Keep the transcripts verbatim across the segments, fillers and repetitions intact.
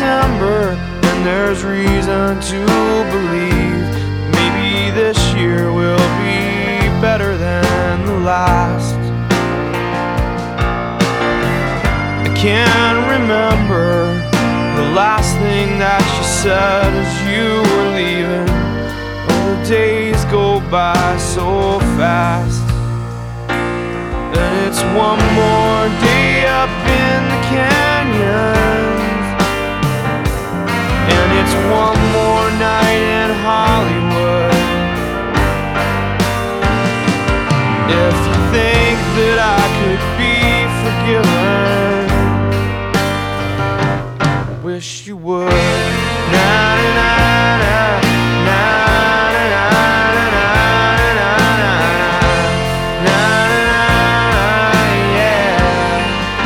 December, and there's reason to believe maybe this year will be better than the last. I can't remember the last thing that you said as you were leaving. Oh, the days go by so fast, and it's one more day up in the canyons, and it's one more night in Hollywood. If you think that I could be forgiven, I wish you would. Na na na na na na na na na, yeah.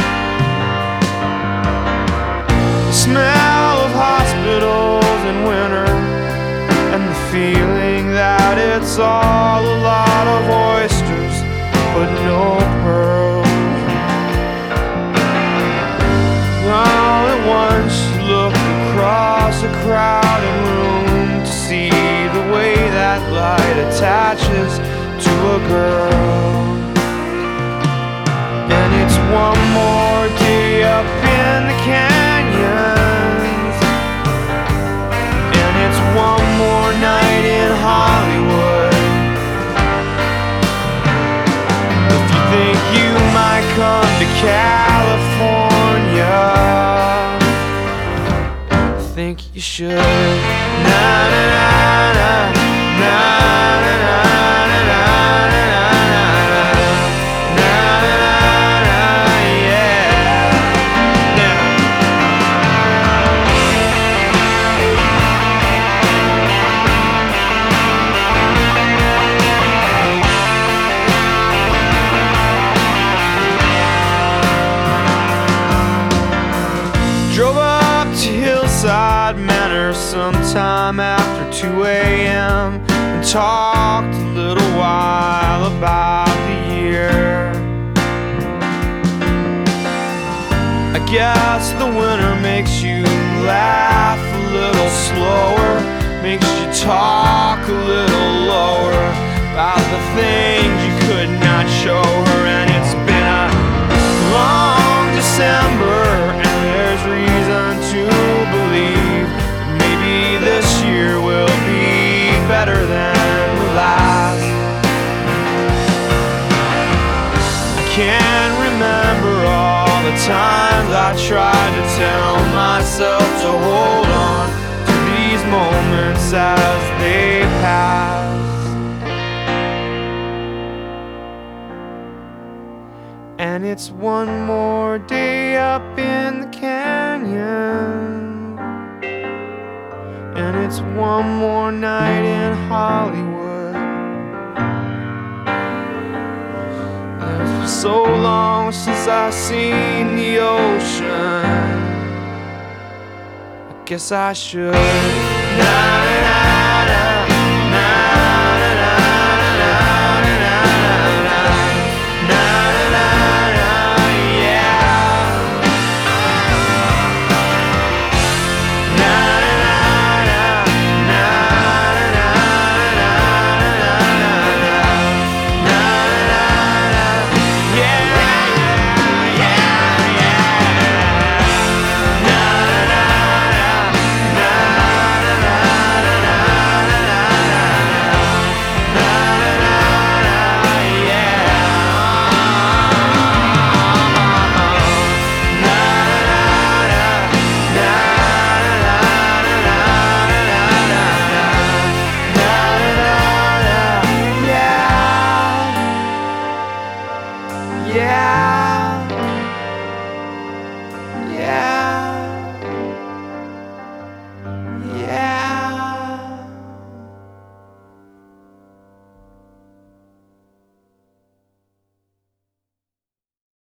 The smell of hospitals in winter, and the feeling that it's all a lot of oysters but no pearls. All at once you look across a crowded room to see the way that light attaches to a girl. And it's one more day up in the canyons, and it's one more night in Hollywood. If you think you might come to California, I think you should. Na na na na na na na na na na na, yeah. Drove up to Hillside Manor sometime after two A M and talked a little while about the year. I guess the winter makes you laugh a little slower, makes you talk a little lower about the things you could not show her. And it's been a long December, and there's reason to believe maybe this year will be better than the last. I can't remember all the times I tried to tell myself to hold on to these moments as they pass. And it's one more day up in the canyon, and it's one more night in Hollywood. And it's been so long since I've seen the ocean, I guess I should. Nah,